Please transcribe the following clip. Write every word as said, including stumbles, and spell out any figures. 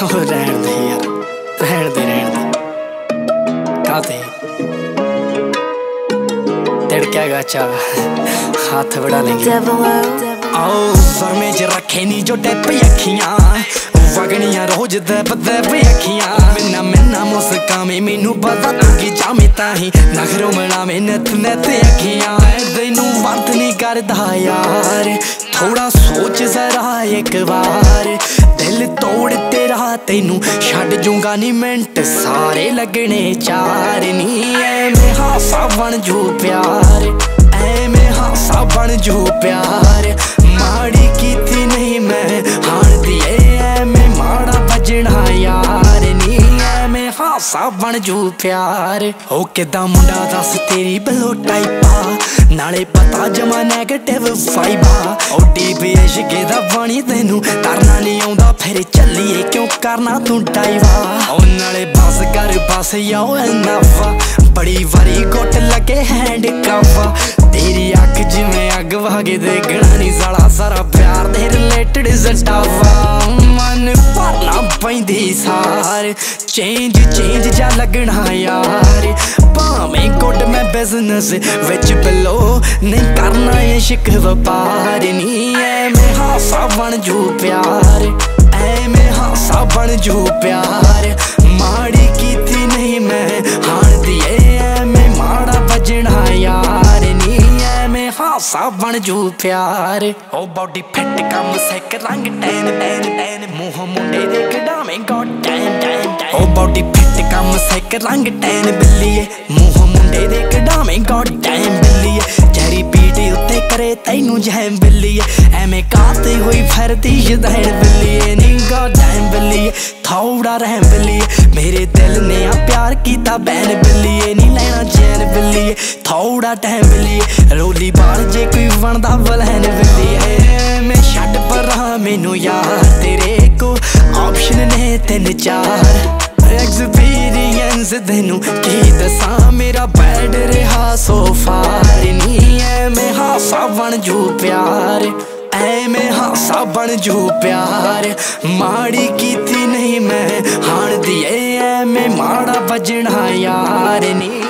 रहन दे यार, रहन दे रहन दे काते तिड़क्या गाचा हाथ बढ़ा लेंगे। आओ सर में च रखे नी जो टैप अखियां वगनियां रोज दैप दैप अखियां मिन्ना मिन्ना मुस्कामे मैनू पता तू की जामे ताही नखरों मनावे नत नत अखियां तैनू वरत नहीं करदा यार थोड़ा सोच जरा एक बार दिल तोड़ तेरा तैनू छड्ड जूंगा नी मिंट सारे लगने चार नी ऐवें हासा बन जू प्यार ऐवें हासा बन जू प्यार माड़ी कीती नहीं मैं हाण दी ऐवें माड़ा बजना यार नी ऐवें हासा बन जू प्यार ओ किदां मुंडा दस तेरी बलो टाइपा नाले पता जमा नैगेटिव वाइबा ओ डीप इश्क दा पानी तैनू तरना नहीं आउंदा फिर चलिए क्यों करना तू डाइवा ओ नाले बस कर बस याओ एनफा बड़ी वारी गुट लगे हैंड कफा तेरी अख जिवें अग वागे देखना नहीं साला सारा प्यार दे रिलेटेड सटावा मन भरना पैंदी सार चेंज चेंज जा लगना यार भावें गुड मैं बिजनेस विच बिलो नहीं करना इश्क व्यापार नी ऐवें हासा बन जू प्यार ऐवें हासा बन जू प्यार माड़ी कीती नहीं मैं हाण दी ऐवें माड़ा बजना यार नी ऐवें हासा बन जू प्यार ओ बॉडी फिट कम सिक रंग टैन टैन टैन मूंह मुंडे दे कढावें गॉड डैम डैम डैम ओ बॉडी फिट कम सिक रंग टैन बिल्लीए मूंह मुंडे दे कढावें गॉड डैम बिल्लीए जहरी पीटी उत्ते करे तैनू जैम बिल्लीए ऐवें काती हुई फिरदी शदैन बिल्लीए नी गॉड डैम बिल्लीए थोड़ा रहम बिल्लीए मेरे दिल ने आ प्यार कीता बैन बिल्लीए नी लेना चैन बिल्लीए थोड़ा टाइम बिल्लीए रोली बाल जे कोई बनदा बलैन बिल्लीए मैं छड्ड परां मैनू यार तेरे को ऑप्शन ने तीन चार एक्सपीरियंस तैनू की दसां मेरा बैड रहा सो फार नी ऐवें हासा बन जू प्यार ऐवें हासा बन जू प्यार माड़ी कीती नहीं मैं हाण दी ऐवें माड़ा बजना यार नी।